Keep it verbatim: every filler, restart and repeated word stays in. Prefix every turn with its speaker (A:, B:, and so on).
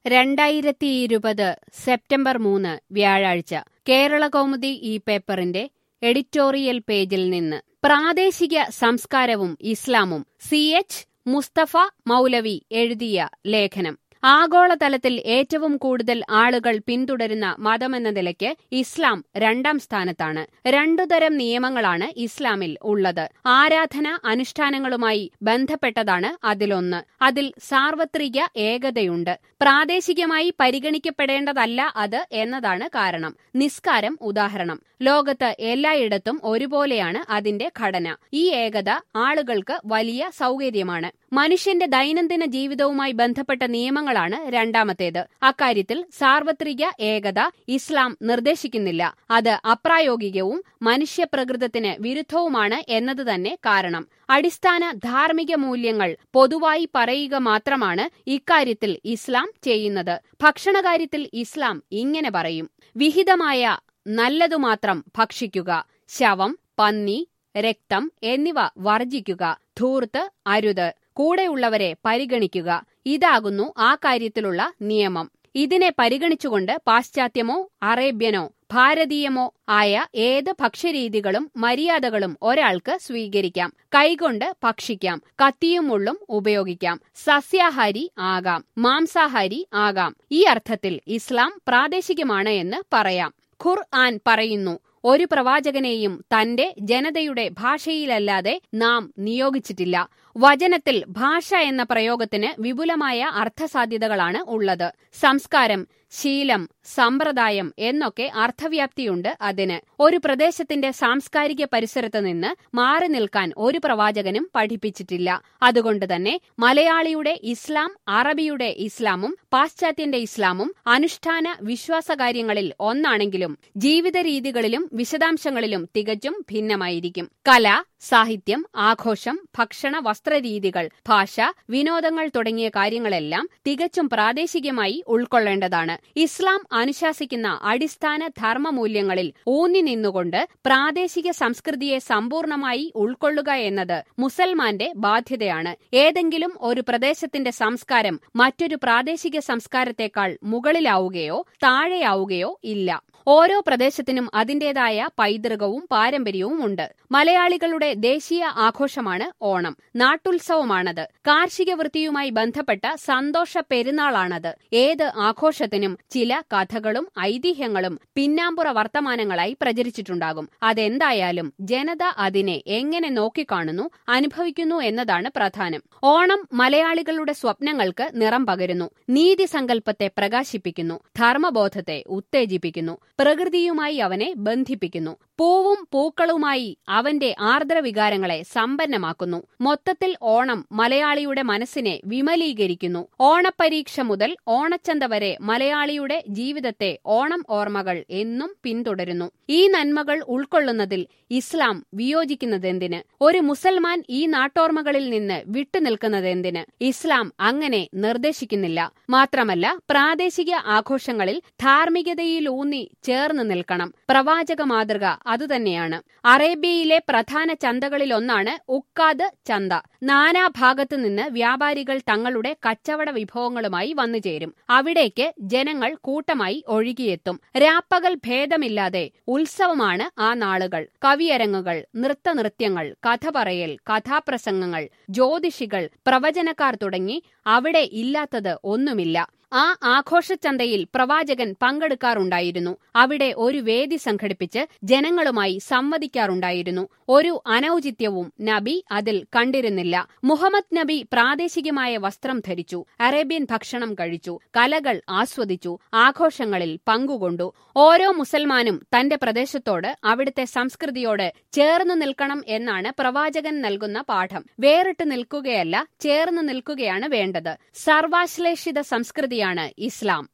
A: രണ്ടായിരത്തിയിരുപത് സെപ്റ്റംബർ മൂന്ന് വ്യാഴാഴ്ച കേരളകൗമുദി ഈ പേപ്പറിന്റെ എഡിറ്റോറിയൽ പേജിൽ നിന്ന് പ്രാദേശിക സംസ്കാരവും ഇസ്ലാമും സി എച്ച് മുസ്തഫ മൗലവി എഴുതിയ ലേഖനം. ആഗോളതലത്തിൽ ഏറ്റവും കൂടുതൽ ആളുകൾ പിന്തുടരുന്ന മതമെന്ന നിലയ്ക്ക് ഇസ്ലാം രണ്ടാം സ്ഥാനത്താണ്. രണ്ടുതരം നിയമങ്ങളാണ് ഇസ്ലാമിൽ ഉള്ളത്. ആരാധന അനുഷ്ഠാനങ്ങളുമായി ബന്ധപ്പെട്ടതാണ് അതിലൊന്ന്. അതിൽ സാർവത്രിക ഏകതയുണ്ട്. പ്രാദേശികമായി പരിഗണിക്കപ്പെടേണ്ടതല്ല അത് എന്നതാണ് കാരണം. നിസ്കാരം ഉദാഹരണം. ലോകത്ത് എല്ലായിടത്തും ഒരുപോലെയാണ് അതിന്റെ ഘടന. ഈ ഏകത ആളുകൾക്ക് വലിയ സൗകര്യമാണ്. മനുഷ്യന്റെ ദൈനംദിന ജീവിതവുമായി ബന്ധപ്പെട്ട നിയമങ്ങളാണ് രണ്ടാമത്തേത്. അക്കാര്യത്തിൽ സാർവത്രിക ഏകത ഇസ്ലാം നിർദ്ദേശിക്കുന്നില്ല. അത് അപ്രായോഗികവും മനുഷ്യപ്രകൃതത്തിന് വിരുദ്ധവുമാണ് എന്നത് തന്നെ കാരണം. അടിസ്ഥാന ധാർമ്മിക മൂല്യങ്ങൾ പൊതുവായി പറയുക മാത്രമാണ് ഇക്കാര്യത്തിൽ ഇസ്ലാം ചെയ്യുന്നത്. ഭക്ഷണകാര്യത്തിൽ ഇസ്ലാം ഇങ്ങനെ പറയും: വിഹിതമായ നല്ലതുമാത്രം ഭക്ഷിക്കുക, ശവം, പന്നി, രക്തം എന്നിവ വർജിക്കുക, ധൂർത്ത് അരുത്, കൂടെയുള്ളവരെ പരിഗണിക്കുക. ഇതാകുന്നു ആ കാര്യത്തിലുള്ള നിയമം. ഇതിനെ പരിഗണിച്ചുകൊണ്ട് പാശ്ചാത്യമോ അറേബ്യനോ ഭാരതീയമോ ആയ ഏത് ഭക്ഷ്യരീതികളും മര്യാദകളും ഒരാൾക്ക് സ്വീകരിക്കാം. കൈകൊണ്ട് ഭക്ഷിക്കാം, കത്തിയും മുള്ളും ഉപയോഗിക്കാം, സസ്യാഹാരി ആകാം, മാംസാഹാരി ആകാം. ഈ അർത്ഥത്തിൽ ഇസ്ലാം പ്രാദേശികമാണ് എന്ന് പറയാം. ഖുർആൻ പറയുന്നു: ഒരു പ്രവാചകനെയും തന്റെ ജനതയുടെ ഭാഷയിലല്ലാതെ നാം നിയോഗിച്ചിട്ടില്ല. വചനത്തിൽ ഭാഷ എന്ന പ്രയോഗത്തിന് വിപുലമായ അർത്ഥസാധ്യതകളാണ് ഉള്ളത്. സംസ്കാരം, ശീലം, സമ്പ്രദായം എന്നൊക്കെ അർത്ഥവ്യാപ്തിയുണ്ട് അതിന്. ഒരു പ്രദേശത്തിന്റെ സാംസ്കാരിക പരിസരത്ത് നിന്ന് മാറി നിൽക്കാൻ ഒരു പ്രവാചകനും പഠിപ്പിച്ചിട്ടില്ല. അതുകൊണ്ട് തന്നെ മലയാളിയുടെ ഇസ്ലാം അറബിയുടെ ഇസ്ലാമും പാശ്ചാത്യന്റെ ഇസ്ലാമും അനുഷ്ഠാന വിശ്വാസകാര്യങ്ങളിൽ ഒന്നാണെങ്കിലും ജീവിത രീതികളിലും വിശദാംശങ്ങളിലും തികച്ചും ഭിന്നമായിരിക്കും. കല, സാഹിത്യം, ആഘോഷം, ഭക്ഷണ വസ്ത്രരീതികൾ, ഭാഷ, വിനോദങ്ങൾ തുടങ്ങിയ കാര്യങ്ങളെല്ലാം തികച്ചും പ്രാദേശികമായി ഉൾക്കൊള്ളേണ്ടതാണ്. ഇസ്ലാം അനുശാസിക്കുന്ന അടിസ്ഥാന ധർമ്മമൂല്യങ്ങളിൽ ഊന്നി നിന്നുകൊണ്ട് പ്രാദേശിക സംസ്കൃതിയെ സമ്പൂർണമായി ഉൾക്കൊള്ളുക എന്നത് മുസൽമാന്റെ ബാധ്യതയാണ്. ഏതെങ്കിലും ഒരു പ്രദേശത്തിന്റെ സംസ്കാരം മറ്റൊരു പ്രാദേശിക സംസ്കാരത്തെക്കാൾ മുകളിലാവുകയോ താഴെയാവുകയോ ഇല്ല. ഓരോ പ്രദേശത്തിനും അതിന്റേതായ പൈതൃകവും പാരമ്പര്യവും ഉണ്ട്. മലയാളികളുടെ ദേശീയ ആഘോഷമാണ് ഓണം. നാട്ടുത്സവമാണത്. കാർഷിക വൃത്തിയുമായി ബന്ധപ്പെട്ട സന്തോഷ പെരുന്നാളാണത്. ഏത് ആഘോഷത്തിനും ചില കഥകളും ഐതിഹ്യങ്ങളും പിന്നാമ്പുറ വർത്തമാനങ്ങളായി പ്രചരിച്ചിട്ടുണ്ടാകും. അതെന്തായാലും ജനത അതിനെ എങ്ങനെ നോക്കിക്കാണുന്നു, അനുഭവിക്കുന്നു എന്നതാണ് പ്രധാനം. ഓണം മലയാളികളുടെ സ്വപ്നങ്ങൾക്ക് നിറം പകരുന്നു, നീതിസങ്കല്പത്തെ പ്രകാശിപ്പിക്കുന്നു, ധർമ്മബോധത്തെ ഉത്തേജിപ്പിക്കുന്നു, പ്രകൃതിയുമായി അവനെ ബന്ധിപ്പിക്കുന്നു, പൂവും പൂക്കളുമായി അവന്റെ ആർദ്രവികാരങ്ങളെ സമ്പന്നമാക്കുന്നു. മൊത്തത്തിൽ ഓണം മലയാളിയുടെ മനസ്സിനെ വിമലീകരിക്കുന്നു. ഓണപ്പരീക്ഷ മുതൽ ഓണച്ചന്ത വരെ മലയാളിയുടെ ജീവിതത്തെ ഓണം ഓർമ്മകൾ എന്നും പിന്തുടരുന്നു. ഈ നന്മകൾ ഉൾക്കൊള്ളുന്നതിൽ ഇസ്ലാം വിയോജിക്കുന്നതെന്തിന്? ഒരു മുസൽമാൻ ഈ നാട്ടോർമ്മകളിൽ നിന്ന് വിട്ടുനിൽക്കുന്നതെന്തിന്? ഇസ്ലാം അങ്ങനെ നിർദ്ദേശിക്കുന്നില്ല. മാത്രമല്ല, പ്രാദേശിക ആഘോഷങ്ങളിൽ ധാർമ്മികതയിലൂന്നി ചേർന്ന് നിൽക്കണം. പ്രവാചക മാതൃക അതുതന്നെയാണ്. അറേബ്യയിലെ പ്രധാന ചന്തകളിലൊന്നാണ് ഉക്കാദ് ചന്ത. നാനാഭാഗത്തു നിന്ന് വ്യാപാരികൾ തങ്ങളുടെ കച്ചവട വിഭവങ്ങളുമായി വന്നുചേരും. അവിടേക്ക് ജനങ്ങൾ കൂട്ടമായി ഒഴുകിയെത്തും. രാപ്പകൽ ഭേദമില്ലാതെ ഉത്സവമാണ് ആ നാളുകൾ. കവിയരങ്ങുകൾ, നൃത്തനൃത്യങ്ങൾ, കഥ പറയൽ, കഥാപ്രസംഗങ്ങൾ, ജ്യോതിഷികൾ, പ്രവചനക്കാർ തുടങ്ങി അവിടെ ഇല്ലാത്തത് ഒന്നുമില്ല. ആ ആഘോഷച്ചന്തയിൽ പ്രവാചകൻ പങ്കെടുക്കാറുണ്ടായിരുന്നു. അവിടെ ഒരു വേദി സംഘടിപ്പിച്ച് ജനങ്ങളുമായി സംവദിക്കാറുണ്ടായിരുന്നു. ഒരു അനൗചിത്യവും നബി അതിൽ കണ്ടിരുന്നില്ല. മുഹമ്മദ് നബി പ്രാദേശികമായ വസ്ത്രം ധരിച്ചു, അറേബ്യൻ ഭക്ഷണം കഴിച്ചു, കലകൾ ആസ്വദിച്ചു, ആഘോഷങ്ങളിൽ പങ്കുകൊണ്ടു. ഓരോ മുസൽമാനും തന്റെ പ്രദേശത്തോട്, അവിടുത്തെ സംസ്കൃതിയോട് ചേർന്നു നിൽക്കണം എന്നാണ് പ്രവാചകൻ നൽകുന്ന പാഠം. വേറിട്ട് നിൽക്കുകയല്ല, ചേർന്ന് നിൽക്കുകയാണ് വേണ്ടത്. സർവാശ്ലേഷിത സംസ്കൃതിയാണ് ഇസ്ലാം.